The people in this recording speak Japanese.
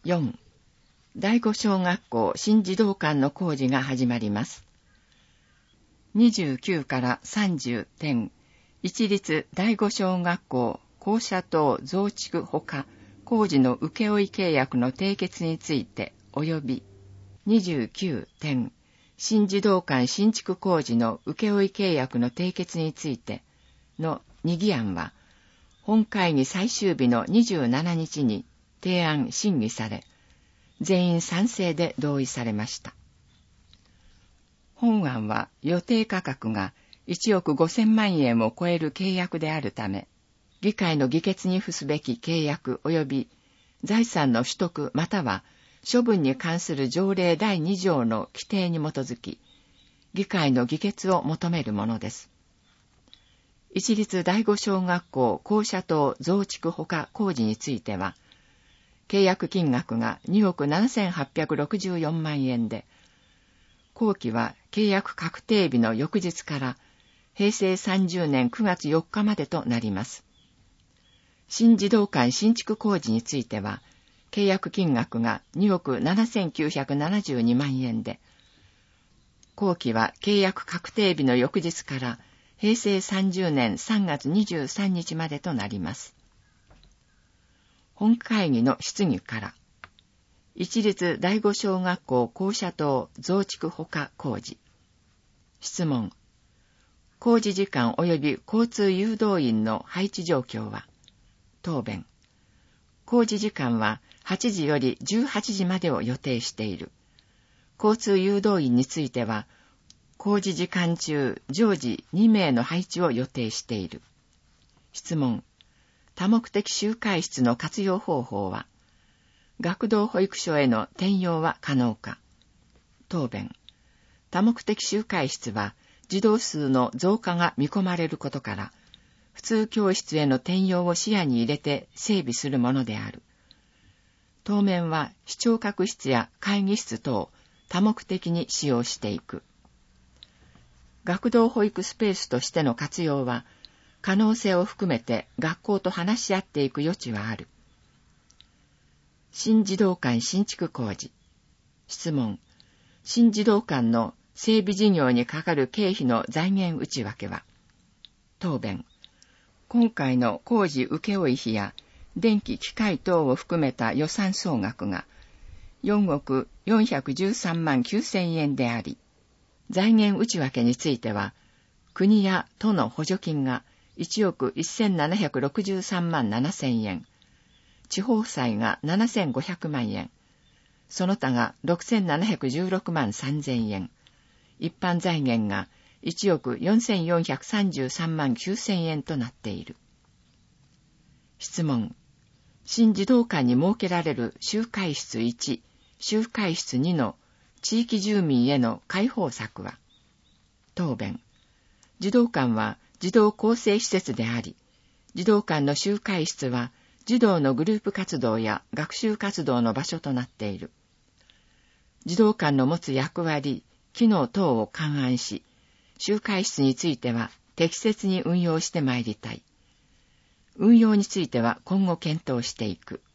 4. 第五小学校新児童館の工事が始まります。29から30点、一律第五小学校校舎等増築ほか工事の請負契約の締結について及び29点、新児童館新築工事の請負契約の締結についての2議案は、本会議最終日の27日に提案審議され、全員賛成で同意されました。本案は予定価格が1億5000万円を超える契約であるため、議会の議決に付すべき契約及び財産の取得または処分に関する条例第2条の規定に基づき、議会の議決を求めるものです。一律第五小学校校舎等増築ほか工事については、契約金額が2億7864万円で、工期は契約確定日の翌日から平成30年9月4日までとなります。新児童館新築工事については、契約金額が2億7972万円で、工期は契約確定日の翌日から平成30年3月23日までとなります。本会議の質疑から、一律第五小学校校舎等増築ほか工事。質問。工事時間及び交通誘導員の配置状況は？答弁。工事時間は8時より18時までを予定している。交通誘導員については、工事時間中常時2名の配置を予定している。質問。多目的集会室の活用方法は？学童保育所への転用は可能か？答弁。多目的集会室は児童数の増加が見込まれることから、普通教室への転用を視野に入れて整備するものである。当面は視聴覚室や会議室等多目的に使用していく。学童保育スペースとしての活用は、可能性を含めて学校と話し合っていく余地はある。新児童館新築工事。質問。新児童館の整備事業にかかる経費の財源内訳は？答弁。今回の工事請負費や電気機械等を含めた予算総額が4億413万9000円であり、財源内訳については、国や都の補助金が1億1763万7000円、地方債が7500万円、その他が6716万3000円、一般財源が1億4433万9000円となっている。質問。新児童館に設けられる集会室1、集会室2の地域住民への開放策は？答弁。児童館は児童更生施設であり、児童館の集会室は児童のグループ活動や学習活動の場所となっている。児童館の持つ役割、機能等を勘案し、集会室については適切に運用してまいりたい。運用については今後検討していく。